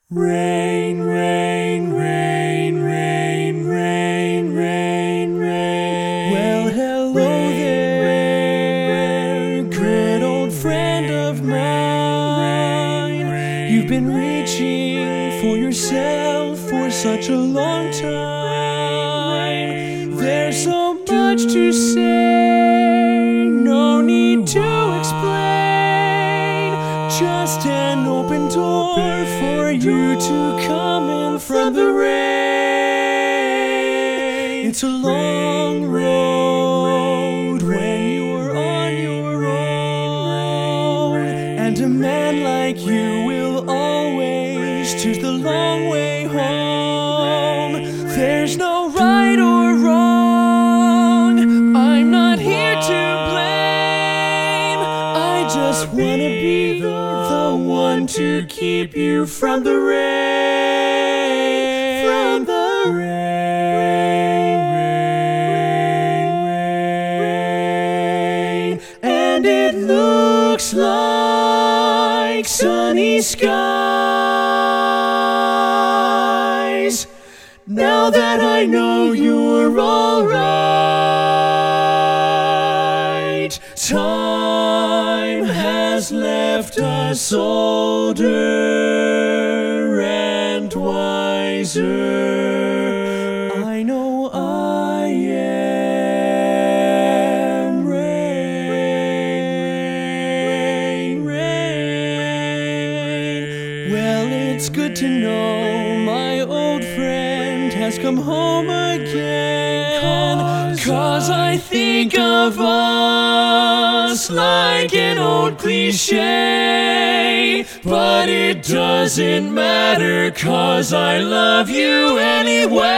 Rain, rain, rain, rain, rain, rain, rain. Well, hello there, good old friend of mine. You've been reaching for yourself for such a long time. There's so much to say, no need to explain. Just an open door for you to come in from the rain. It's a long road when you're on your own, and a man like you will always choose the long way home. There's no right or wrong, I'm not here to blame. I just wanna be the one to keep you from the rain. From the rain. And it looks like sunny skies. Now that I know you're alright, time has left us older and wiser. I know I am rain. Well, it's good to know my old friend has come home again. 'Cause I think of us like an old cliche, but it doesn't matter 'cause I love you anyway.